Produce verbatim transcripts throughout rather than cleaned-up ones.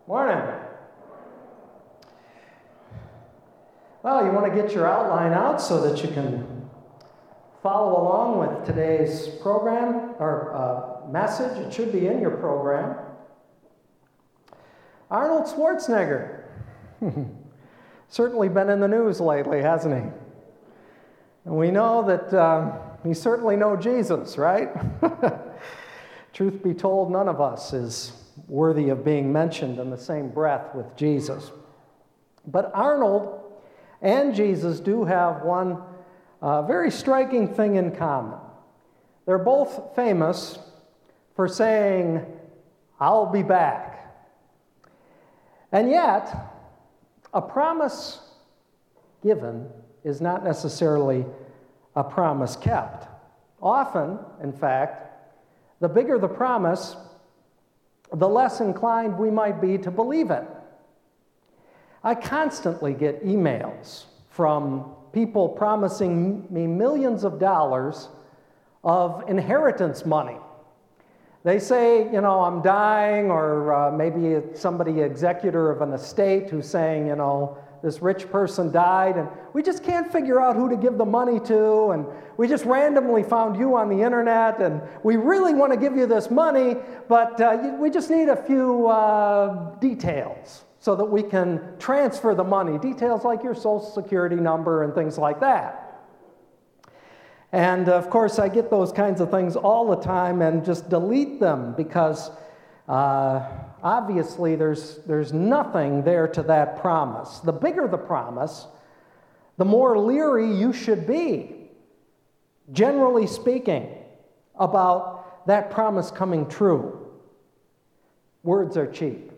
Morning. Well, you want to get your outline out so that you can follow along with today's program or uh, message. It should be in your program. Arnold Schwarzenegger. Certainly been in the news lately, hasn't he? And we know that um, he certainly knows Jesus, right? Truth be told, none of us is worthy of being mentioned in the same breath with Jesus. But Arnold and Jesus do have one uh, very striking thing in common. They're both famous for saying, "I'll be back." And yet, a promise given is not necessarily a promise kept. Often, in fact, the bigger the promise, the less inclined we might be to believe it. I constantly get emails from people promising me millions of dollars of inheritance money. They say, you know, I'm dying, or uh, maybe it's somebody, executor of an estate, who's saying, you know, this rich person died, and we just can't figure out who to give the money to, and we just randomly found you on the internet, and we really want to give you this money, but uh, we just need a few uh, details so that we can transfer the money. Details like your social security number and things like that. And of course, I get those kinds of things all the time and just delete them because uh, obviously there's, there's nothing there to that promise. The bigger the promise, the more leery you should be, generally speaking, about that promise coming true. Words are cheap.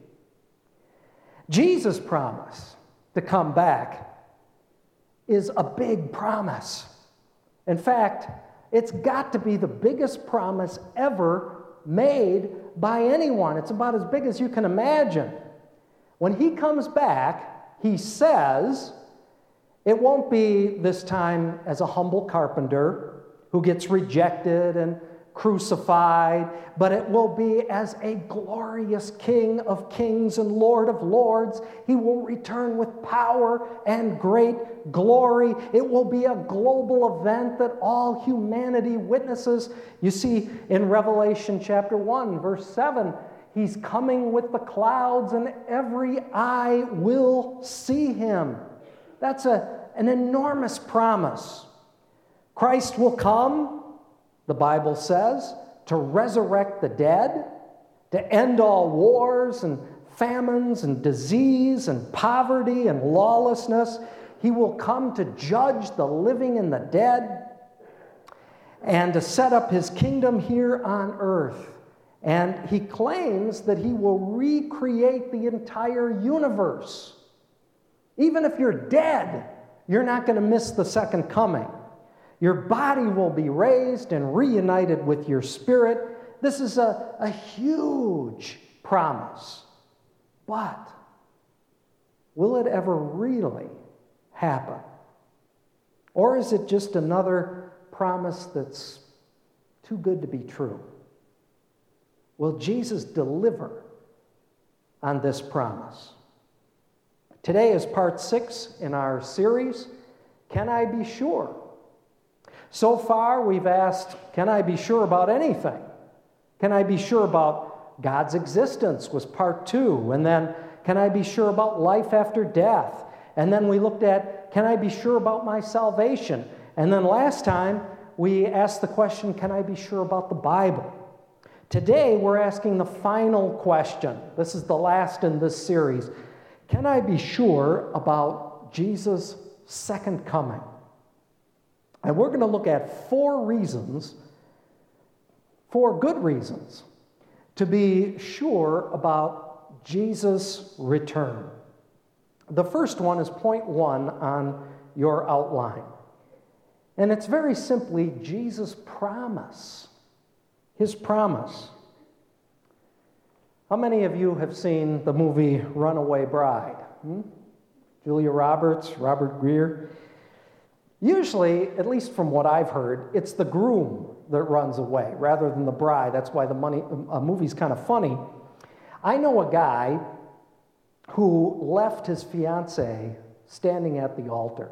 Jesus' promise to come back is a big promise. In fact, it's got to be the biggest promise ever made by anyone. It's about as big as you can imagine. When he comes back, he says, it won't be this time as a humble carpenter who gets rejected and crucified, but it will be as a glorious King of kings and Lord of lords. He will return with power and great glory. It will be a global event that all humanity witnesses. You see, in Revelation chapter one, verse seven, he's coming with the clouds and every eye will see him. That's a, an enormous promise. Christ will come, the Bible says, to resurrect the dead, to end all wars and famines and disease and poverty and lawlessness. He will come to judge the living and the dead and to set up his kingdom here on earth. And he claims that he will recreate the entire universe. Even if you're dead, you're not going to miss the second coming. Your body will be raised and reunited with your spirit. This is a, a huge promise. But will it ever really happen? Or is it just another promise that's too good to be true? Will Jesus deliver on this promise? Today is part six in our series, Can I Be Sure? So far, we've asked, can I be sure about anything? Can I be sure about God's existence was part two. And then, can I be sure about life after death? And then we looked at, can I be sure about my salvation? And then last time, we asked the question, can I be sure about the Bible? Today, we're asking the final question. This is the last in this series. Can I be sure about Jesus' second coming? And we're going to look at four reasons, four good reasons, to be sure about Jesus' return. The first one is point one on your outline. And it's very simply Jesus' promise. His promise. How many of you have seen the movie Runaway Bride? Hmm? Julia Roberts, Robert Greer. Usually, at least from what I've heard, it's the groom that runs away rather than the bride. That's why the money, uh, movie's kind of funny. I know a guy who left his fiancée standing at the altar.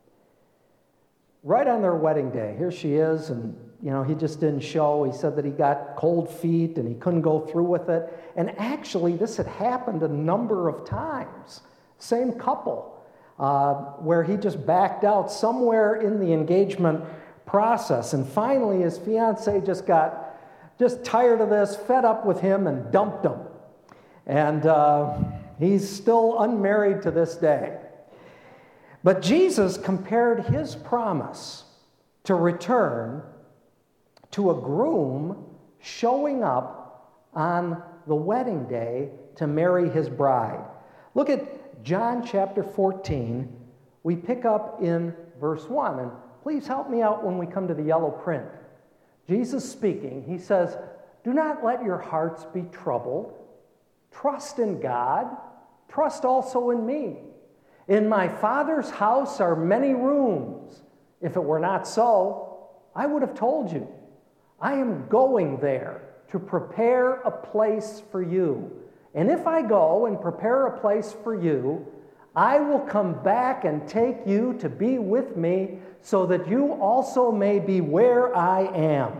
Right on their wedding day, here she is, and you know, he just didn't show. He said that he got cold feet and he couldn't go through with it. And actually, this had happened a number of times. Same couple, uh, where he just backed out somewhere in the engagement process. And finally, his fiancée just got just tired of this, fed up with him, and dumped him. And uh, he's still unmarried to this day. But Jesus compared his promise to return to a groom showing up on the wedding day to marry his bride. Look at John chapter fourteen. We pick up in verse one, and please help me out when we come to the yellow print. Jesus speaking, he says, "Do not let your hearts be troubled. Trust in God. Trust also in me. In my Father's house are many rooms. If it were not so, I would have told you. I am going there to prepare a place for you. And if I go and prepare a place for you, I will come back and take you to be with me, so that you also may be where I am."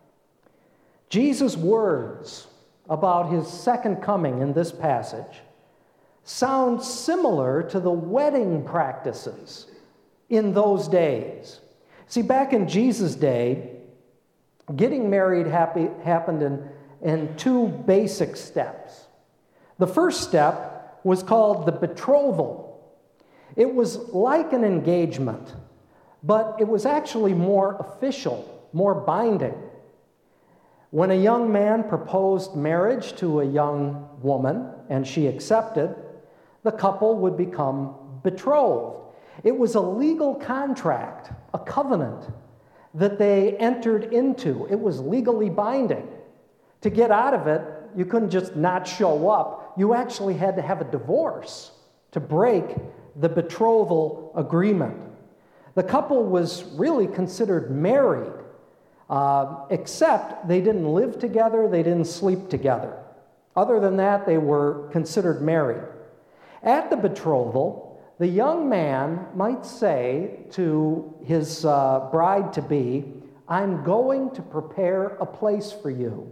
Jesus' words about his second coming in this passage sound similar to the wedding practices in those days. See, back in Jesus' day, getting married happy, happened in, in two basic steps. The first step was called the betrothal. It was like an engagement, but it was actually more official, more binding. When a young man proposed marriage to a young woman and she accepted, the couple would become betrothed. It was a legal contract, a covenant that they entered into. It was legally binding. To get out of it, you couldn't just not show up. You actually had to have a divorce to break the betrothal agreement. The couple was really considered married, uh, except they didn't live together, they didn't sleep together. Other than that, they were considered married. At the betrothal, the young man might say to his uh, bride-to-be, "I'm going to prepare a place for you."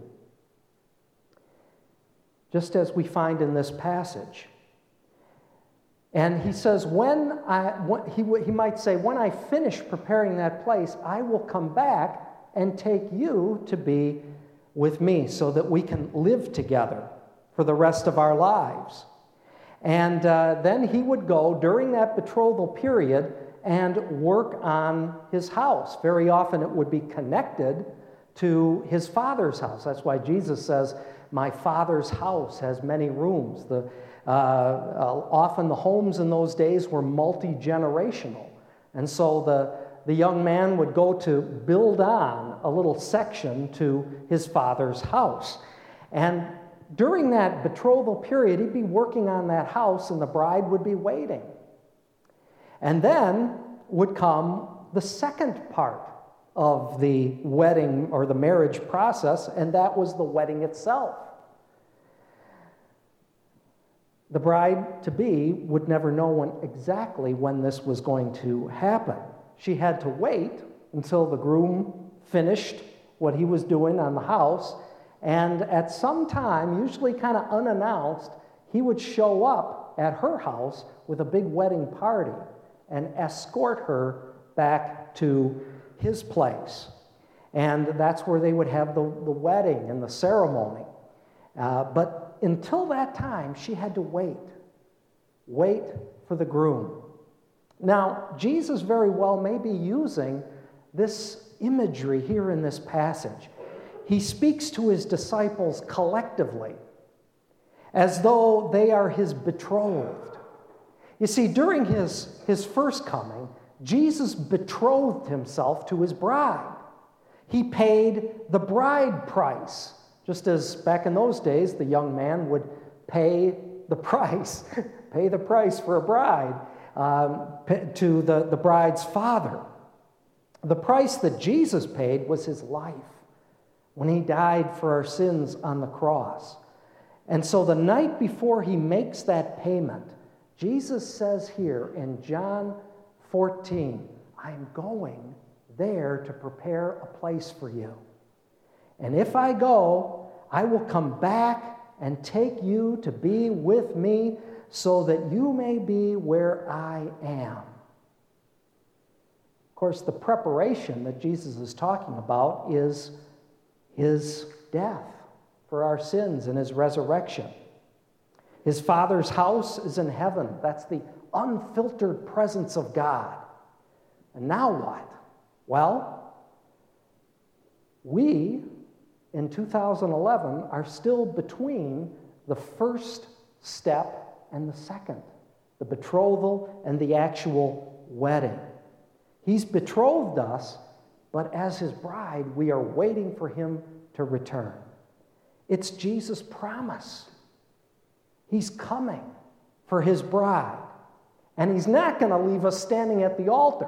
Just as we find in this passage. And he says, when I, when, he, he might say, "When I finish preparing that place, I will come back and take you to be with me, so that we can live together for the rest of our lives." And uh, then he would go during that betrothal period and work on his house. Very often it would be connected to his Father's house. That's why Jesus says, "My Father's house has many rooms." The, uh, uh, often the homes in those days were multi-generational. And so the, the young man would go to build on a little section to his father's house. And during that betrothal period, he'd be working on that house, and the bride would be waiting. And then would come the second part of the wedding or the marriage process, and that was the wedding itself. The bride-to-be would never know when, exactly when this was going to happen. She had to wait until the groom finished what he was doing on the house, and at some time, usually kind of unannounced, he would show up at her house with a big wedding party and escort her back to his place. And that's where they would have the, the wedding and the ceremony. Uh, but until that time, she had to wait. Wait for the groom. Now, Jesus very well may be using this imagery here in this passage. He speaks to his disciples collectively, as though they are his betrothed. You see, during his, his first coming, Jesus betrothed himself to his bride. He paid the bride price, just as back in those days, the young man would pay the price, pay the price for a bride um, to the, the bride's father. The price that Jesus paid was his life when he died for our sins on the cross. And so the night before he makes that payment, Jesus says here in John fourteen, I'm going there to prepare a place for you. And if I go, I will come back and take you to be with me so that you may be where I am. Of course, the preparation that Jesus is talking about is his death for our sins and his resurrection. His Father's house is in heaven. That's the unfiltered presence of God. And now what? Well, we in two thousand eleven are still between the first step and the second, the betrothal and the actual wedding. He's betrothed us, but as his bride, we are waiting for him to return. It's Jesus' promise. He's coming for his bride, and he's not going to leave us standing at the altar.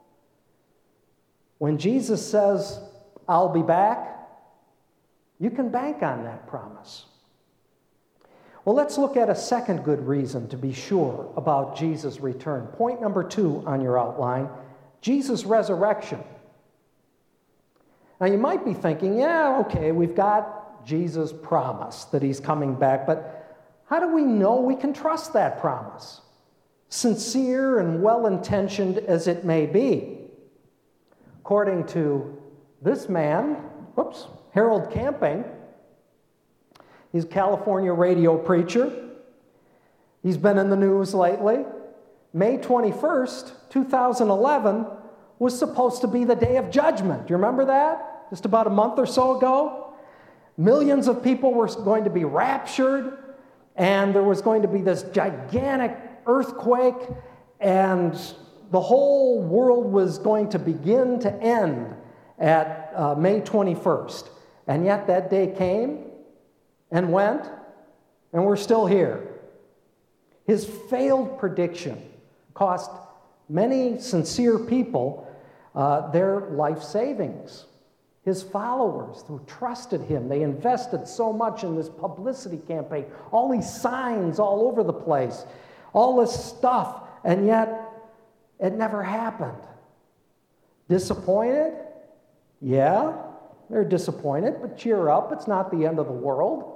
When Jesus says, I'll be back, you can bank on that promise. Well, let's look at a second good reason to be sure about Jesus' return. Point number two on your outline, Jesus' resurrection. Now, you might be thinking, yeah, okay, we've got Jesus' promise that he's coming back, but how do we know we can trust that promise? Sincere and well-intentioned as it may be. According to this man, whoops, Harold Camping, he's a California radio preacher. He's been in the news lately. May twenty-first, two thousand eleven was supposed to be the day of judgment. Do you remember that? Just about a month or so ago. Millions of people were going to be raptured, and there was going to be this gigantic earthquake, and the whole world was going to begin to end at uh, May twenty-first. And yet that day came and went, and we're still here. His failed prediction cost many sincere people uh, their life savings. His followers who trusted him, they invested so much in this publicity campaign, all these signs all over the place, all this stuff, and yet it never happened. Disappointed? Yeah, they're disappointed, but cheer up, it's not the end of the world.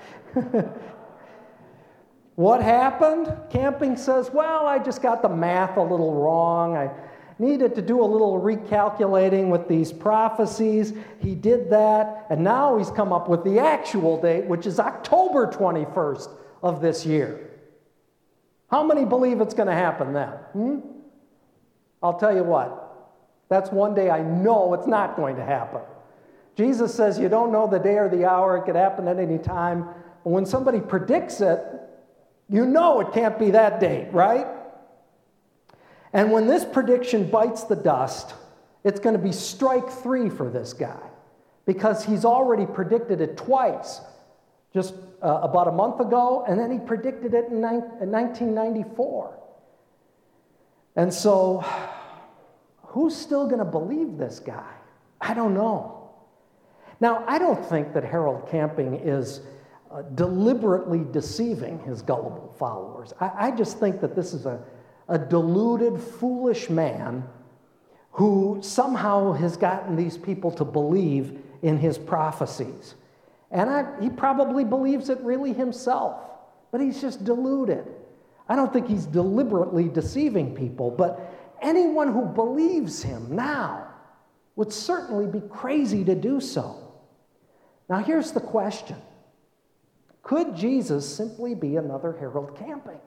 What happened? Camping says, well, I just got the math a little wrong. I needed to do a little recalculating with these prophecies. He did that, and now he's come up with the actual date, which is October twenty-first of this year. How many believe it's going to happen then? Hmm? I'll tell you what, that's one day I know it's not going to happen. Jesus says you don't know the day or the hour, it could happen at any time, but when somebody predicts it, you know it can't be that date, right? And when this prediction bites the dust, it's going to be strike three for this guy, because he's already predicted it twice, just uh, about a month ago, and then he predicted it in nineteen ninety-four. And so, who's still going to believe this guy? I don't know. Now, I don't think that Harold Camping is uh, deliberately deceiving his gullible followers. I, I just think that this is a, a deluded, foolish man who somehow has gotten these people to believe in his prophecies. And I, he probably believes it really himself, but he's just deluded. I don't think he's deliberately deceiving people, but anyone who believes him now would certainly be crazy to do so. Now, here's the question. Could Jesus simply be another Harold Camping?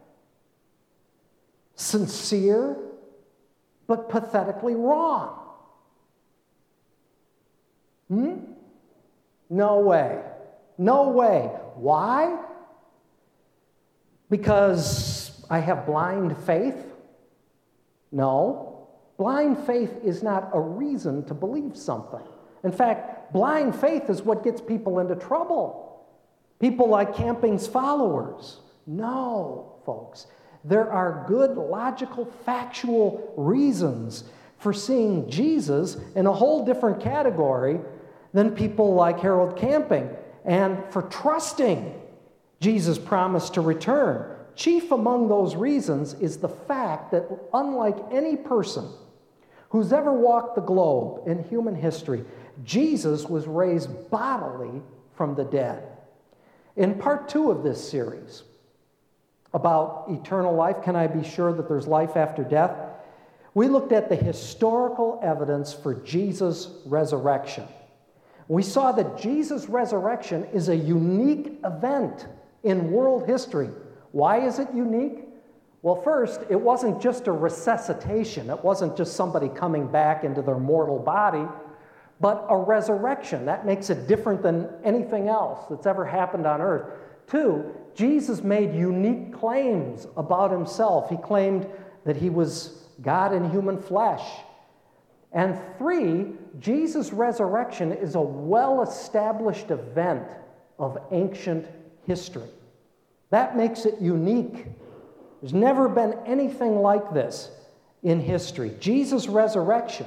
Sincere, but pathetically wrong. Hmm? No way. No way. Why? Because I have blind faith? No. Blind faith is not a reason to believe something. In fact, blind faith is what gets people into trouble. People like Camping's followers. No, folks. There are good, logical, factual reasons for seeing Jesus in a whole different category than people like Harold Camping, and for trusting Jesus promised to return. Chief among those reasons is the fact that unlike any person who's ever walked the globe in human history, Jesus was raised bodily from the dead. In part two of this series about eternal life, can I be sure that there's life after death? We looked at the historical evidence for Jesus' resurrection. We saw that Jesus' resurrection is a unique event in world history. Why is it unique? Well, first, it wasn't just a resuscitation. It wasn't just somebody coming back into their mortal body, but a resurrection. That makes it different than anything else that's ever happened on earth. Two, Jesus made unique claims about himself. He claimed that he was God in human flesh. And three, Jesus' resurrection is a well-established event of ancient history. That makes it unique. There's never been anything like this in history. Jesus' resurrection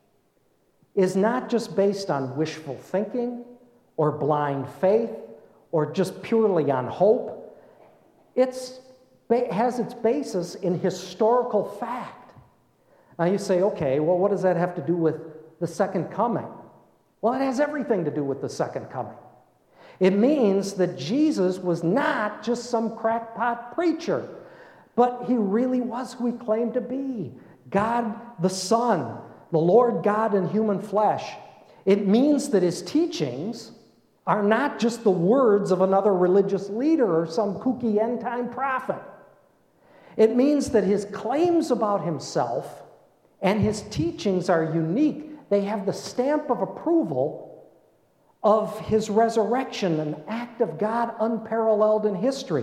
is not just based on wishful thinking or blind faith or just purely on hope. It has its basis in historical fact. Now you say, okay, well, what does that have to do with the second coming? Well, it has everything to do with the second coming. It means that Jesus was not just some crackpot preacher, but he really was who he claimed to be, God the Son, the Lord God in human flesh. It means that his teachings are not just the words of another religious leader or some kooky end-time prophet. It means that his claims about himself and his teachings are unique. They have the stamp of approval of his resurrection, an act of God unparalleled in history.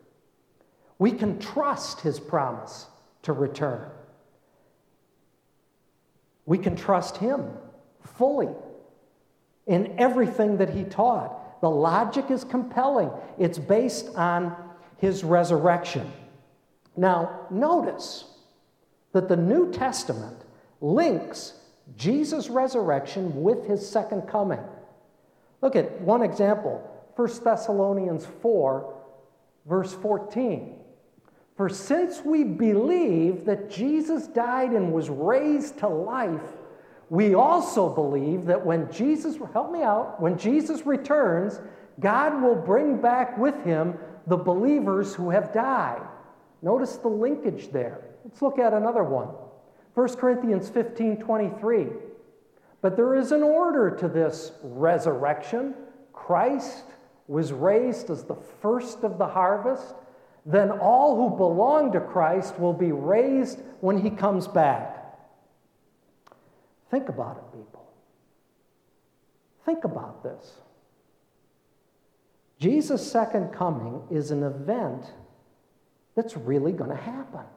We can trust his promise to return. We can trust him fully in everything that he taught. The logic is compelling. It's based on his resurrection. Now, notice that the New Testament links Jesus' resurrection with his second coming. Look at one example, First Thessalonians four, verse fourteen. For since we believe that Jesus died and was raised to life, we also believe that when Jesus, help me out, when Jesus returns, God will bring back with him the believers who have died. Notice the linkage there. Let's look at another one. First Corinthians fifteen twenty-three. But there is an order to this resurrection. Christ was raised as the first of the harvest. Then all who belong to Christ will be raised when he comes back. Think about it, people. Think about this. Jesus' second coming is an event that's really going to happen.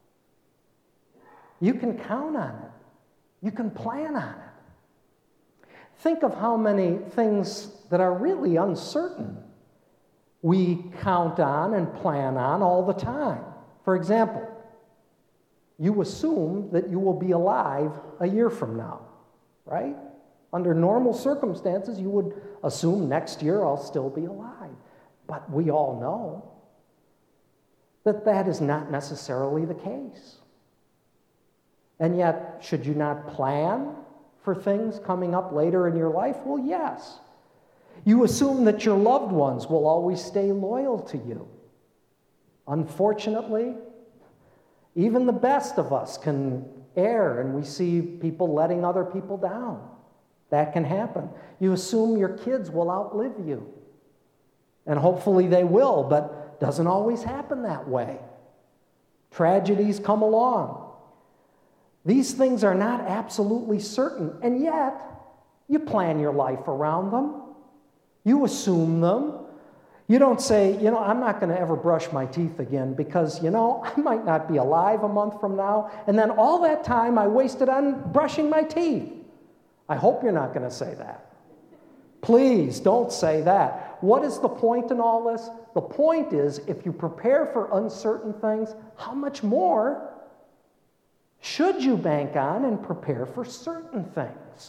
You can count on it. You can plan on it. Think of how many things that are really uncertain we count on and plan on all the time. For example, you assume that you will be alive a year from now, right? Under normal circumstances, you would assume next year I'll still be alive. But we all know that that is not necessarily the case. And yet, should you not plan for things coming up later in your life? Well, yes. You assume that your loved ones will always stay loyal to you. Unfortunately, even the best of us can err, and we see people letting other people down. That can happen. You assume your kids will outlive you. And hopefully they will, but it doesn't always happen that way. Tragedies come along. These things are not absolutely certain, and yet you plan your life around them. You assume them. You don't say, you know, I'm not going to ever brush my teeth again because, you know, I might not be alive a month from now, and then all that time I wasted on brushing my teeth. I hope you're not going to say that. Please don't say that. What is the point in all this? The point is, if you prepare for uncertain things, how much more should you bank on and prepare for certain things?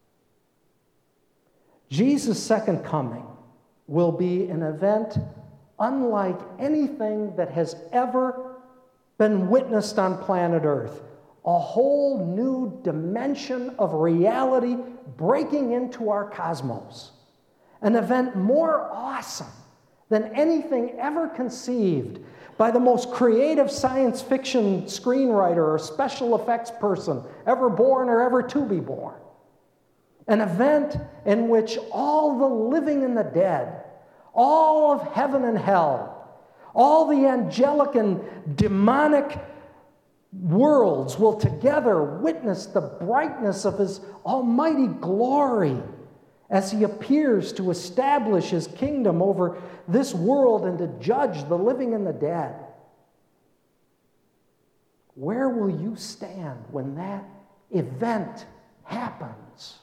Jesus' second coming will be an event unlike anything that has ever been witnessed on planet Earth. A whole new dimension of reality breaking into our cosmos. An event more awesome than anything ever conceived by the most creative science fiction screenwriter or special effects person ever born or ever to be born. An event in which all the living and the dead, all of heaven and hell, all the angelic and demonic worlds will together witness the brightness of his almighty glory as he appears to establish his kingdom over this world and to judge the living and the dead. Where will you stand when that event happens?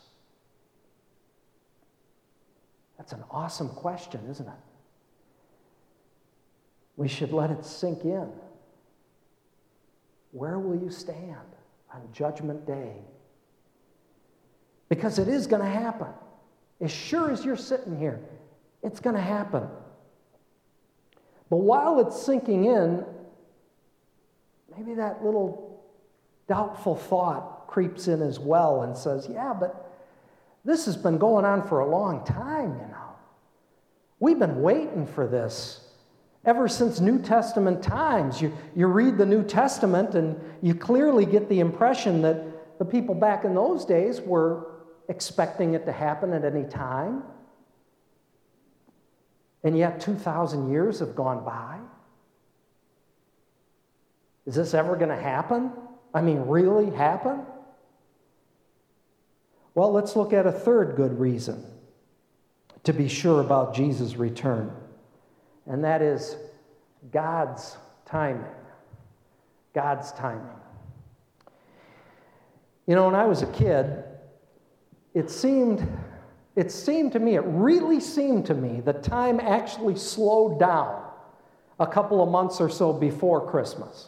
That's an awesome question, isn't it? We should let it sink in. Where will you stand on Judgment Day? Because it is going to happen. As sure as you're sitting here, it's going to happen. But while it's sinking in, maybe that little doubtful thought creeps in as well and says, yeah, but this has been going on for a long time, you know. We've been waiting for this ever since New Testament times. You, you read the New Testament and you clearly get the impression that the people back in those days were expecting it to happen at any time. And yet two thousand years have gone by. Is this ever going to happen? I mean, really happen? Well, let's look at a third good reason to be sure about Jesus' return. And that is God's timing. God's timing. You know, when I was a kid, it seemed, it seemed to me, it really seemed to me, that time actually slowed down a couple of months or so before Christmas.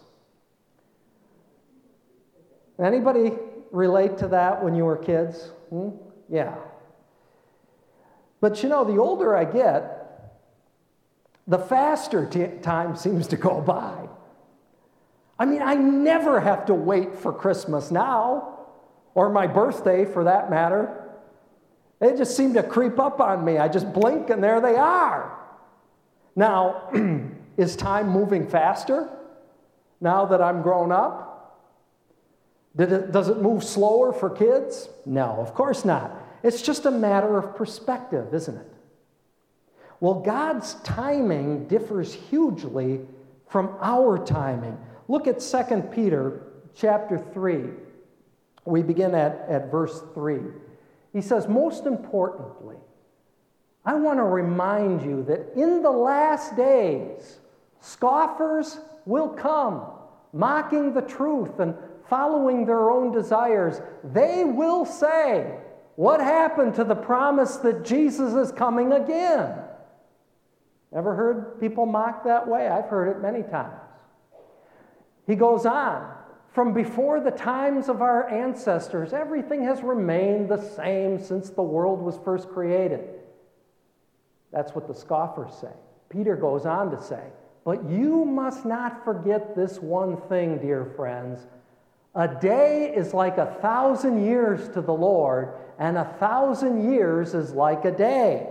Anybody relate to that when you were kids? Hmm? Yeah. But you know, the older I get, the faster t- time seems to go by. I mean, I never have to wait for Christmas now, or my birthday for that matter. They just seem to creep up on me. I just blink and there they are. Now, is time moving faster now that I'm grown up? Did it, does it move slower for kids? No, of course not. It's just a matter of perspective, isn't it? Well, God's timing differs hugely from our timing. Look at Second Peter chapter three. We begin at, at verse three. He says, most importantly, I want to remind you that in the last days, scoffers will come, mocking the truth and following their own desires. They will say, what happened to the promise that Jesus is coming again? Ever heard people mock that way? I've heard it many times. He goes on, from before the times of our ancestors, everything has remained the same since the world was first created. That's what the scoffers say. Peter goes on to say, but you must not forget this one thing, dear friends. A day is like a thousand years to the Lord, and a thousand years is like a day.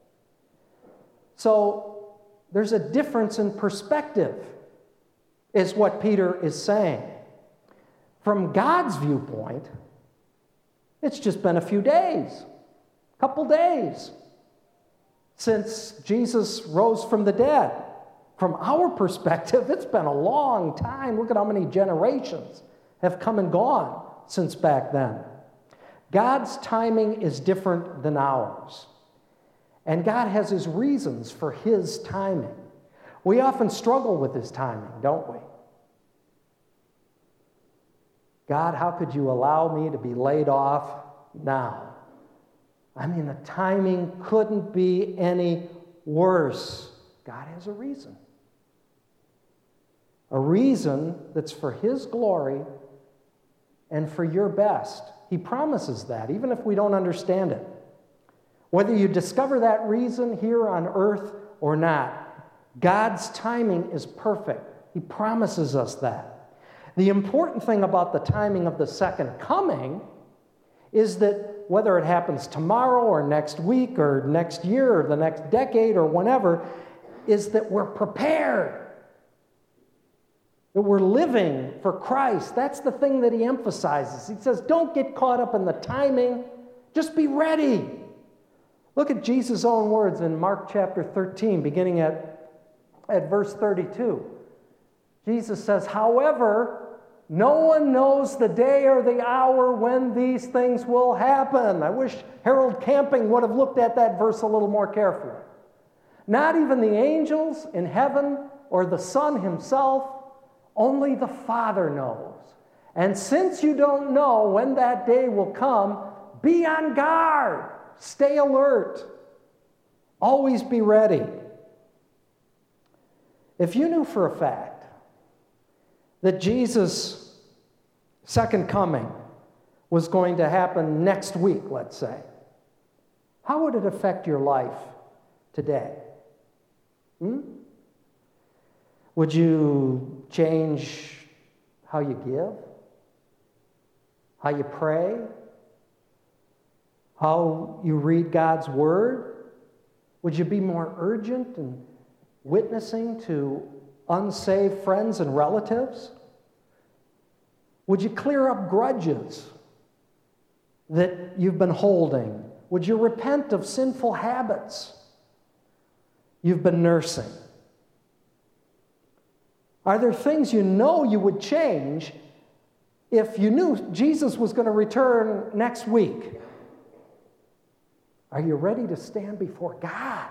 So there's a difference in perspective, is what Peter is saying. From God's viewpoint, it's just been a few days, a couple days, since Jesus rose from the dead. From our perspective, it's been a long time. Look at how many generations have come and gone since back then. God's timing is different than ours. And God has his reasons for his timing. We often struggle with his timing, don't we? God, how could you allow me to be laid off now? I mean, the timing couldn't be any worse. God has a reason. A reason that's for his glory and for your best. He promises that, even if we don't understand it. Whether you discover that reason here on earth or not, God's timing is perfect. He promises us that. The important thing about the timing of the second coming is that whether it happens tomorrow or next week or next year or the next decade or whenever, is that we're prepared. That we're living for Christ. That's the thing that he emphasizes. He says, don't get caught up in the timing. Just be ready. Look at Jesus' own words in Mark chapter thirteen, beginning at, at verse thirty-two. Jesus says, however, no one knows the day or the hour when these things will happen. I wish Harold Camping would have looked at that verse a little more carefully. Not even the angels in heaven or the Son himself, only the Father knows. And since you don't know when that day will come, be on guard. Stay alert. Always be ready. If you knew for a fact that Jesus' second coming was going to happen next week, let's say, how would it affect your life today? Hmm? Would you change how you give? How you pray? How you read God's Word? Would you be more urgent in witnessing to unsaved friends and relatives? Would you clear up grudges that you've been holding? Would you repent of sinful habits you've been nursing? Are there things you know you would change if you knew Jesus was going to return next week? Are you ready to stand before God?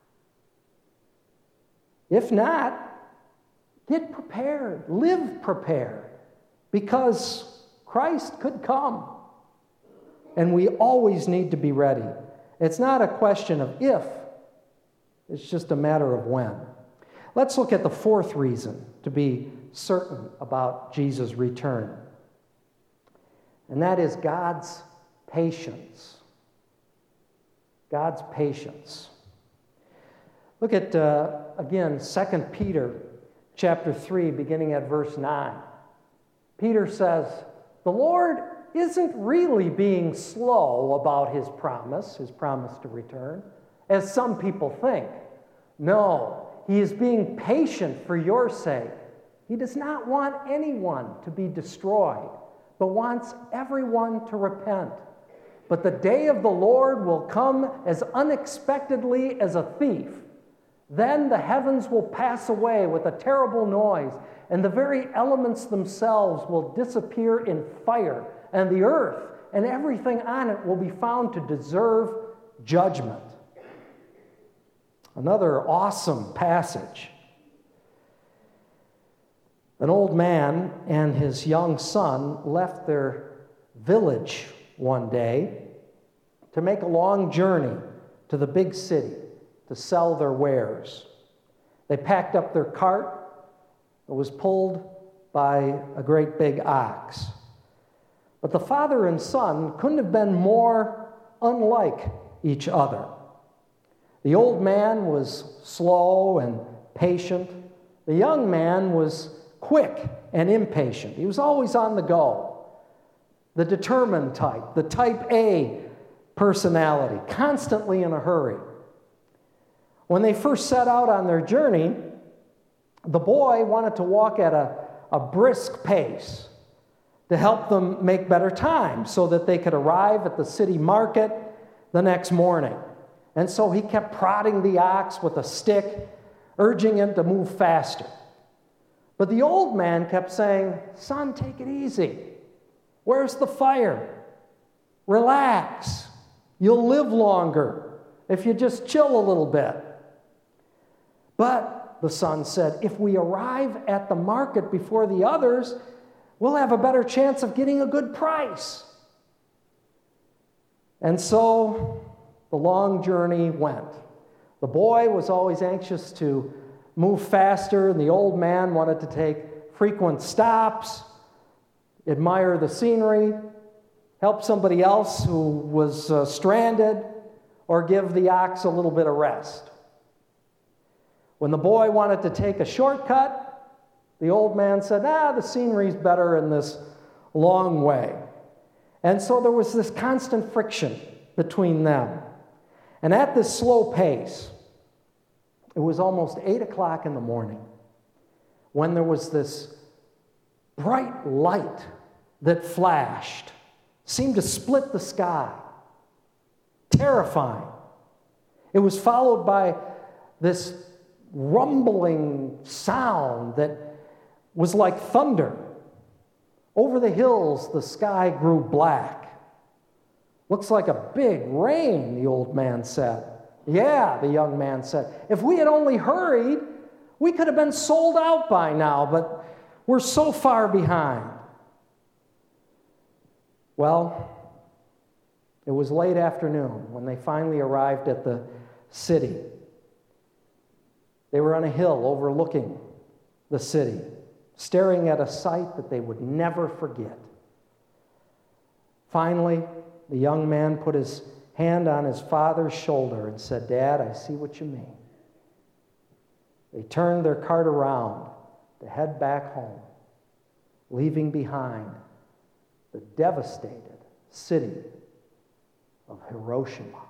If not, get prepared, live prepared, because Christ could come, and we always need to be ready. It's not a question of if, it's just a matter of when. Let's look at the fourth reason to be certain about Jesus' return, and that is God's patience. God's patience. Look at, uh, again, Second Peter chapter three, beginning at verse nine. Peter says, the Lord isn't really being slow about his promise, his promise to return, as some people think. No, he is being patient for your sake. He does not want anyone to be destroyed, but wants everyone to repent. But the day of the Lord will come as unexpectedly as a thief. Then the heavens will pass away with a terrible noise, and the very elements themselves will disappear in fire, and the earth and everything on it will be found to deserve judgment. Another awesome passage. An old man and his young son left their village one day to make a long journey to the big city to sell their wares. They packed up their cart. It was pulled by a great big ox. But the father and son couldn't have been more unlike each other. The old man was slow and patient. The young man was quick and impatient. He was always on the go. The determined type, the type A personality, constantly in a hurry. When they first set out on their journey, the boy wanted to walk at a, a brisk pace to help them make better time so that they could arrive at the city market the next morning. And so he kept prodding the ox with a stick, urging him to move faster. But the old man kept saying, son, take it easy. Where's the fire? Relax. You'll live longer if you just chill a little bit. But, the son said, if we arrive at the market before the others, we'll have a better chance of getting a good price. And so the long journey went. The boy was always anxious to move faster, and the old man wanted to take frequent stops, admire the scenery, help somebody else who was uh, stranded, or give the ox a little bit of rest. When the boy wanted to take a shortcut, the old man said, ah, the scenery's better in this long way. And so there was this constant friction between them. And at this slow pace, it was almost eight o'clock in the morning when there was this bright light that flashed, seemed to split the sky. Terrifying. It was followed by this rumbling sound that was like thunder. Over the hills, the sky grew black. Looks like a big rain, the old man said. Yeah, the young man said. If we had only hurried, we could have been sold out by now, but we're so far behind. Well, it was late afternoon when they finally arrived at the city. They were on a hill overlooking the city, staring at a sight that they would never forget. Finally, the young man put his hand on his father's shoulder and said, Dad, I see what you mean. They turned their cart around to head back home, leaving behind the devastated city of Hiroshima.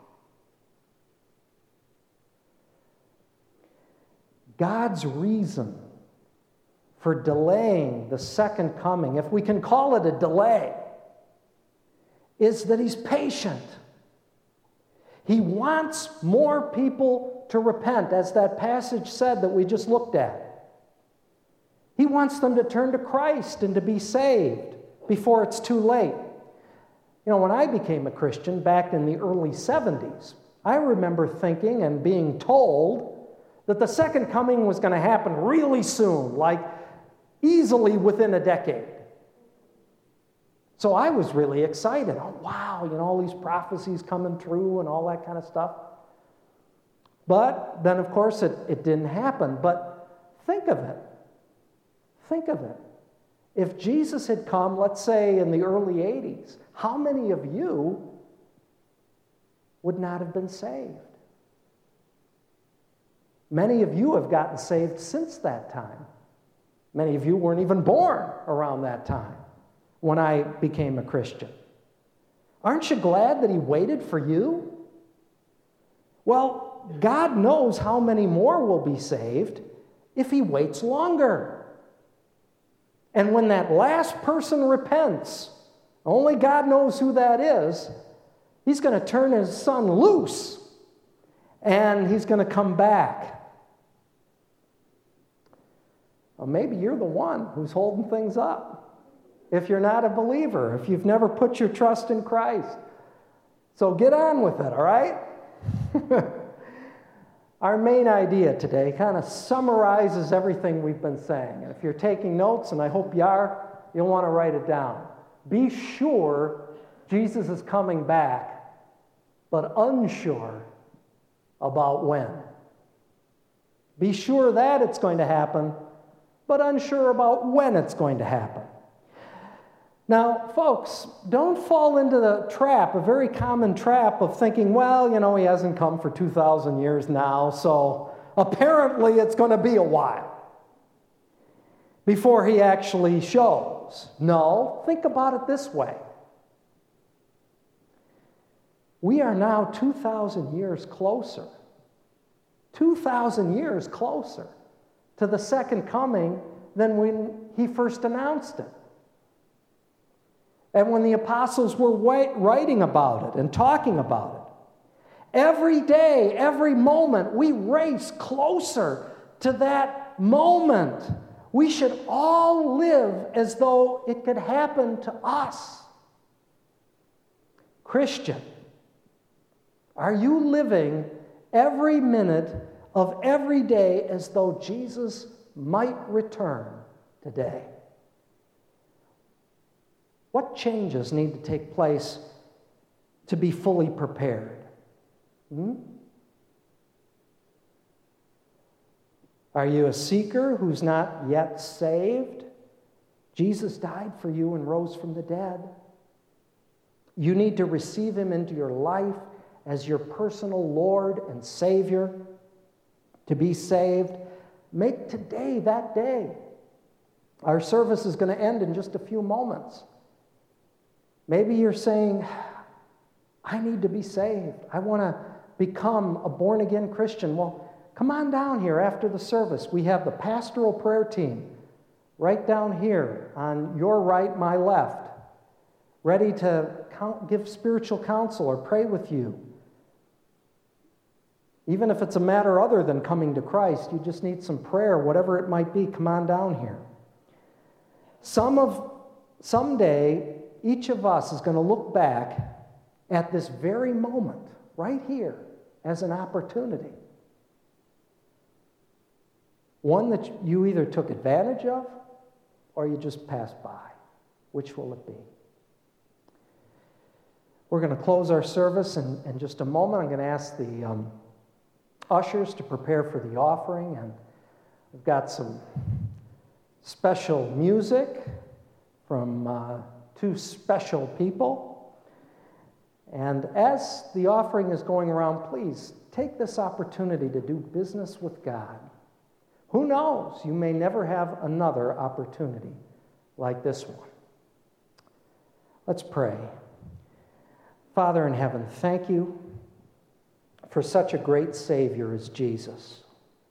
God's reason for delaying the second coming, if we can call it a delay, is that he's patient. He wants more people to repent, as that passage said that we just looked at. He wants them to turn to Christ and to be saved before it's too late. You know, when I became a Christian back in the early seventies, I remember thinking and being told that the second coming was going to happen really soon, like easily within a decade. So I was really excited. Oh, wow, you know, all these prophecies coming true and all that kind of stuff. But then, of course, it, it didn't happen. But think of it. Think of it. If Jesus had come, let's say, in the early eighties, how many of you would not have been saved? Many of you have gotten saved since that time. Many of you weren't even born around that time when I became a Christian. Aren't you glad that he waited for you? Well, God knows how many more will be saved if he waits longer. And when that last person repents, only God knows who that is, he's going to turn his son loose and he's going to come back. Well, maybe you're the one who's holding things up. If you're not a believer, if you've never put your trust in Christ. So get on with it, all right? Our main idea today kind of summarizes everything we've been saying. And if you're taking notes, and I hope you are, you'll want to write it down. Be sure Jesus is coming back, but unsure about when. Be sure that it's going to happen, but unsure about when it's going to happen. Now, folks, don't fall into the trap, a very common trap of thinking, well, you know, he hasn't come for two thousand years now, so apparently it's going to be a while before he actually shows. No, think about it this way. We are now two thousand years closer, two thousand years closer to the second coming than when he first announced it. And when the apostles were writing about it and talking about it, every day, every moment, we race closer to that moment. We should all live as though it could happen to us. Christian, are you living every minute of every day as though Jesus might return today? What changes need to take place to be fully prepared? Hmm? Are you a seeker who's not yet saved? Jesus died for you and rose from the dead. You need to receive him into your life as your personal Lord and Savior. to be saved, make today that day. Our service is going to end in just a few moments. Maybe you're saying, I need to be saved. I want to become a born-again Christian. Well, come on down here after the service. We have the pastoral prayer team right down here on your right, my left, ready to count, give spiritual counsel or pray with you. Even if it's a matter other than coming to Christ, you just need some prayer, whatever it might be, come on down here. Some of, someday, each of us is going to look back at this very moment, right here, as an opportunity. One that you either took advantage of or you just passed by. Which will it be? We're going to close our service in, in just a moment. I'm going to ask the um, ushers to prepare for the offering, and we've got some special music from uh, two special people. And as the offering is going around, please take this opportunity to do business with God. Who knows? You may never have another opportunity like this one. Let's pray. Father in heaven, thank you for such a great Savior as Jesus.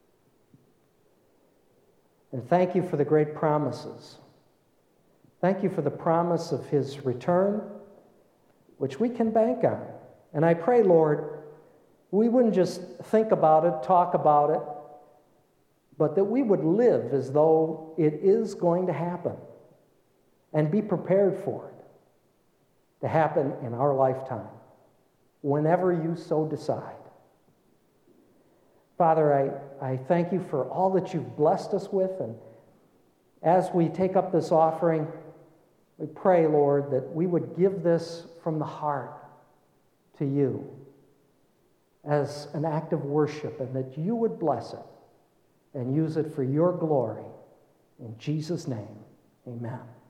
And thank you for the great promises. Thank you for the promise of his return, which we can bank on. And I pray, Lord, we wouldn't just think about it, talk about it, but that we would live as though it is going to happen and be prepared for it to happen in our lifetime, whenever you so decide. Father, I, I thank you for all that you've blessed us with, and as we take up this offering, we pray, Lord, that we would give this from the heart to you as an act of worship, and that you would bless it and use it for your glory. In Jesus' name, amen.